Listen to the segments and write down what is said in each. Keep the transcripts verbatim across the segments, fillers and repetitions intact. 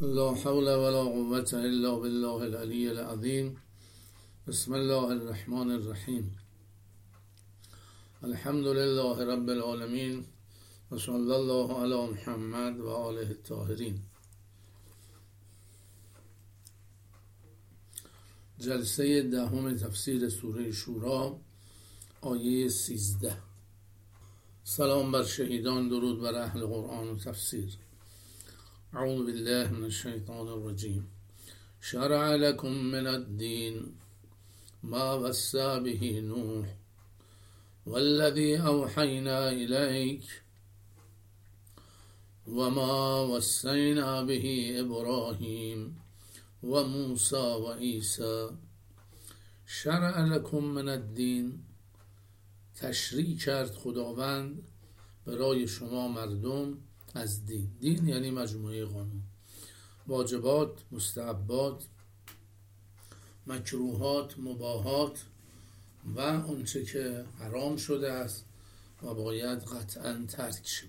لا حول ولا قوة الا بالله العلی العظیم. بسم الله الرحمن الرحیم. الحمد لله رب العالمین و صلی الله علی محمد و آله الطاهرین. جلسه دهم تفسیر سوره شورا، آیه سیزده. سلام بر شهیدان، درود بر اهل قرآن و تفسیر. اعوذ بالله من الشیطان الرجیم. شرع لكم من الدین ما وصى به نوح والذی اوحینا الیک وما وصینا به ابراهیم و موسی و عیسی. شرع لكم من الدین، تشریع کرد خداوند برای شما مردم از دین. دین یعنی مجموعه قانون، واجبات، مستحبات، مکروهات، مباحات و اونچه که حرام شده است و باید قطعا ترک شود.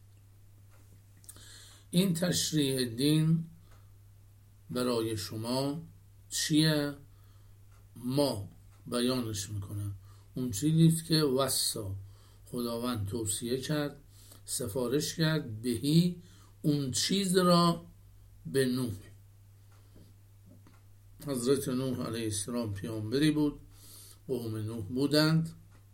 این تشریع دین برای شما چیه؟ ما بیانش میکنم. اون چیزی که وصا، خداوند توصیه کرد، سفارش کرد، بهی، اون چیز را، به نوح. حضرت نوح علیه السلام پیامبری بود، قوم نوح بودند.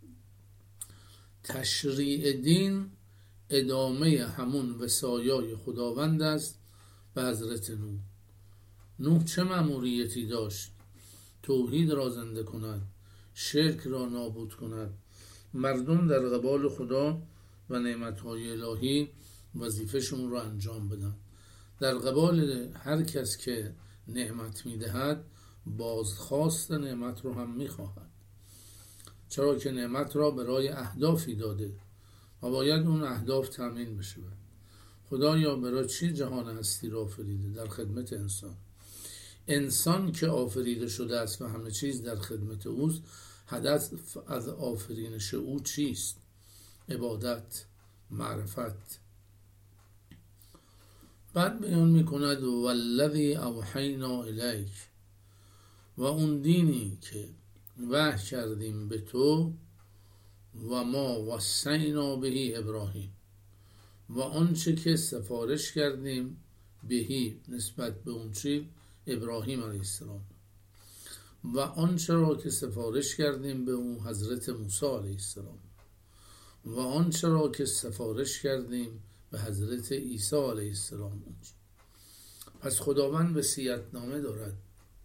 تشریع دین ادامه همون وصایای خداوند است به حضرت نوح. نوح چه مأموریتی داشت؟ توحید را زنده کند، شرک را نابود کند، مردم در قبال خدا و نعمتهای الهی وظیفهشون را انجام بدن. در قبال هر کس که نعمت میدهد بازخواست نعمت رو هم میخواهد، چرا که نعمت را برای اهدافی داده و باید اون اهداف تامین بشه. خدایا برای چی جهان هستی را آفریده؟ در خدمت انسان. انسان که آفریده شده است و همه چیز در خدمت اوست، هدف از آفرینش او چیست؟ عبادت، معرفت. بعد بیان میکند والذی اوحینا الیک، و اون دینی که وحی کردیم به تو، و ما وصینا به ابراهیم، و آنچه که سفارش کردیم بهی، نسبت به اون چیز، ابراهیم علیه السلام، و آنچه را که سفارش کردیم به اون حضرت موسی علیه السلام، و آنچه را که سفارش کردیم به حضرت عیسی علیه السلام. پس خداوند وصیت نامه دارد.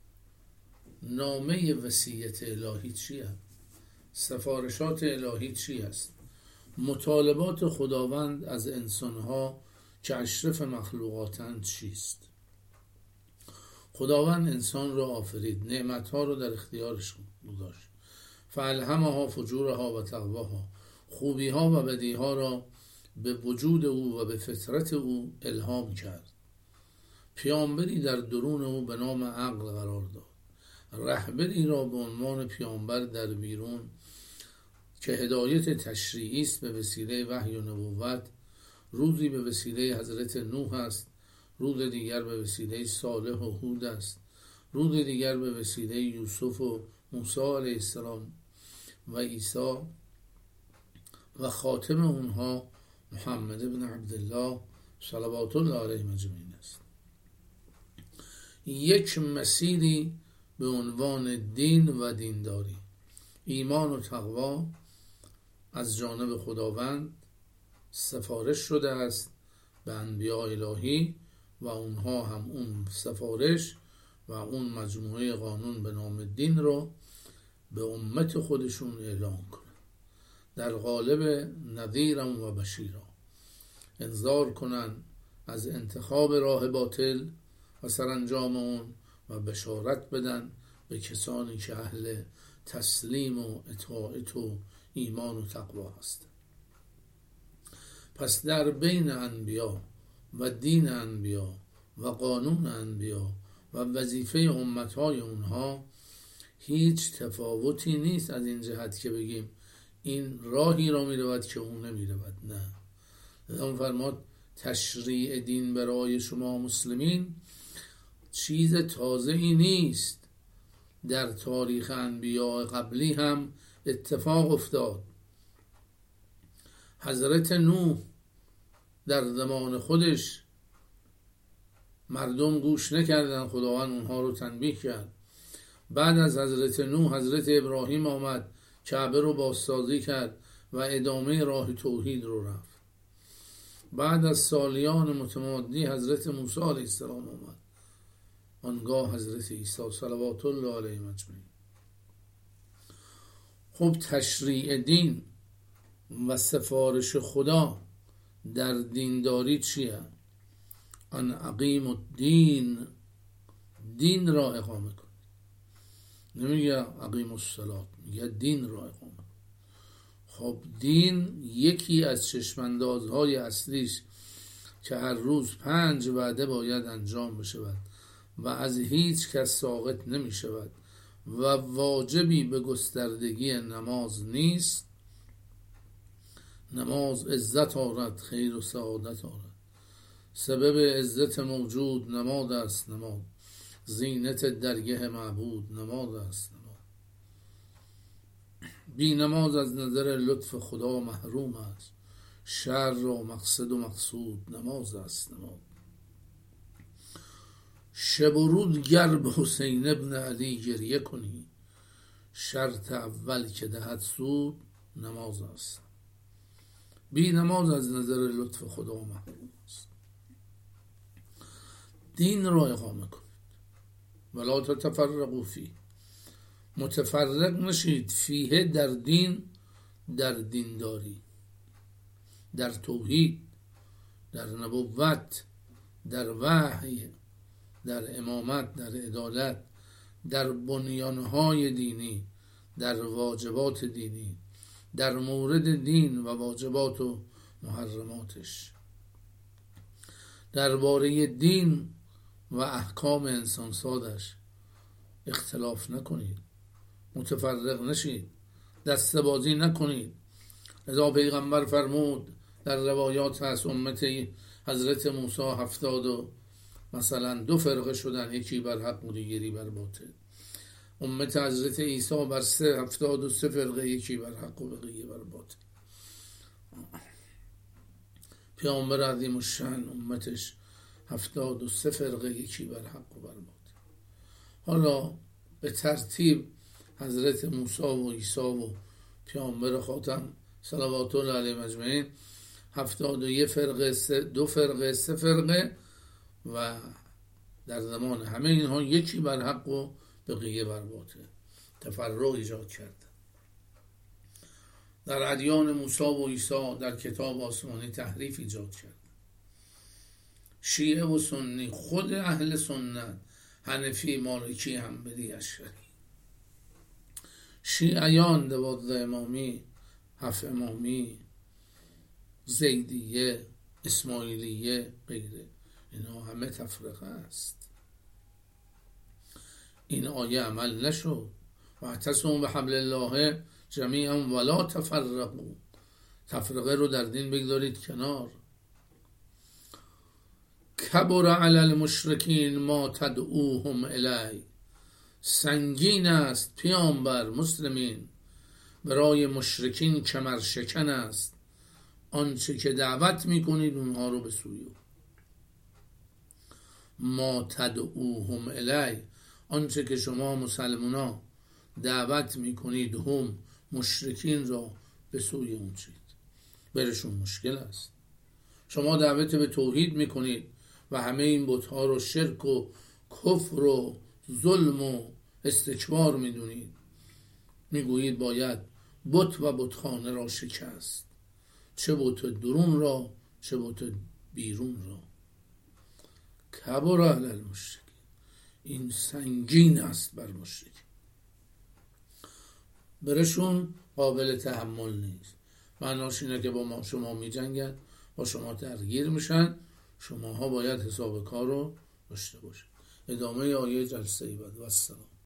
نامه وصیت الهی چیه؟ سفارشات الهی چی است؟ مطالبات خداوند از انسانها که اشرف مخلوقاتند چیست؟ خداوند انسان را آفرید، نعمتها را در اختیارش گذاشت، فالهمها فجورها و تقواها، خوبیها و بدیها را به وجود او و به فطرت او الهام کرد. پیامبری در درون او به نام عقل قرار داد. رهبری را به عنوان پیامبر در بیرون که هدایت تشریعی است به وسیله وحی و نبوت. روزی به وسیله حضرت نوح است، روز دیگر به وسیله صالح و هود است، روز دیگر به وسیله یوسف و موسی علیه السلام و عیسی، و خاتم اونها محمد ابن عبدالله صلوات الله علیه مجمعین است. یک مسیری به عنوان دین و دینداری، ایمان و تقوا از جانب خداوند سفارش شده است به انبیاء الهی، و اونها هم اون سفارش و اون مجموعه قانون به نام دین رو به امت خودشون اعلام کنند، در قالب نذیرا و بشیرا، انذار کنند از انتخاب راه باطل و سرانجام اون، و بشارت بدن به کسانی که اهل تسلیم و اطاعت و ایمان و تقوا هست. پس در بین انبیا و دین انبیا و قانون انبیا و وظیفه امتهای اونها هیچ تفاوتی نیست، از این جهت که بگیم این راهی را می رود که اون نمی رود. نه، لذا فرماد تشریع دین برای شما مسلمین چیز تازه ای نیست، در تاریخ انبیاء قبلی هم اتفاق افتاد. حضرت نوح در زمان خودش مردم گوش نکردن، خداوند اونها رو تنبیه کرد. بعد از حضرت نوح حضرت ابراهیم آمد، کعبه رو بازسازی کرد و ادامه راه توحید رو رفت. بعد از سالیان متمادی حضرت موسی علیه السلام آمد، آنگاه حضرت عیسی صلوات الله علیه اجمعین. خب تشریع دین و سفارش خدا در دینداری چیه؟ ان اقیم الدین، دین را اقامه کن. نمیگه اقیم الصلاة، میگه دین را اقامه کن. خب دین یکی از چشماندازهای اصلیش که هر روز پنج وعده باید انجام بشود و از هیچ کس ساقط نمی شود و واجبی به گستردگی نماز نیست. نماز عزت آرد، خیر و سعادت آرد. سبب عزت موجود نماز است. نماز زینت درگه معبود نماز است. نماز بی نماز از نظر لطف خدا محروم است. شر و مقصد و مقصود نماز است. نماز شب و روز گر به حسین ابن علی گریه کنی، شرط اول که دهد سود نماز است. بی نماز از نظر لطف خدا محروم است. دین را اقامه کنید، ولا تتفرقوا فیه، متفرق نشید، فیه در دین، در دینداری، در توحید، در نبوت، در وحی، در امامت، در عدالت، در بنیانهای دینی، در واجبات دینی، در مورد دین و واجبات و محرماتش، درباره دین و احکام انسان سادش اختلاف نکنید، متفرق نشید، دسته بازی نکنید. لذا پیغمبر فرمود در روایات هست امت حضرت موسی هفتاد و مثلا دو فرقه شدن، یکی بر حق و دیگری بر باطل. امت حضرت عیسی بر سه هفتاد و سه فرقه، یکی بر حق و بقیه بر باطل. پیامبر عظیم الشأن امتش هفتاد و سه فرقه، یکی بر حق و بر باطل. حالا به ترتیب حضرت موسی و عیسی و پیامبر خاتم صلوات الله علیه اجمعین هفتاد و یک فرقه، سه دو فرقه، سه فرقه و در زمان همه اینها یکی بر حق و بقیه بر باطل. تفرق ایجاد کرد. در ادیان موسی و عیسی در کتاب آسمانی تحریف ایجاد کرد. شیعه و سنی، خود اهل سنت، حنفی، مالکی، حنبلی، اشعری، شیعیان دوازده امامی، هفت امامی، زیدیه، اسماعیلیه، غیره، اینا همه تفرقه است. این آیه عمل نشد. واعتصموا بحبل الله جمیعا ولا تفرقوا، تفرقه رو در دین بگذارید کنار. کبر علی المشرکین ما تدعوهم الی، سنگین است پیامبر مسلمین برای مشرکین کمر شکن است آنچه که دعوت میکنید اونها رو به سوی او. ما تدعوهم الی، آنچه که شما مسلمانا دعوت میکنید هم مشرکین را به سوی اون چید، برشون مشکل است. شما دعوت به توحید میکنید و همه این بت‌ها رو شرک و کفر و ظلم و استکبار میدونید، میگویید باید بت و بتخانه را شکست، چه بت درون را چه بت بیرون را. کبر علی المشرکین، این سنگین است بر مشرکین، برشون قابل تحمل نیست. معناش اینه که با ما شما می جنگن، با شما درگیر میشن، شماها باید حساب کار رو داشته باشید. ادامه آیه جلسه ای بعد. و السلام.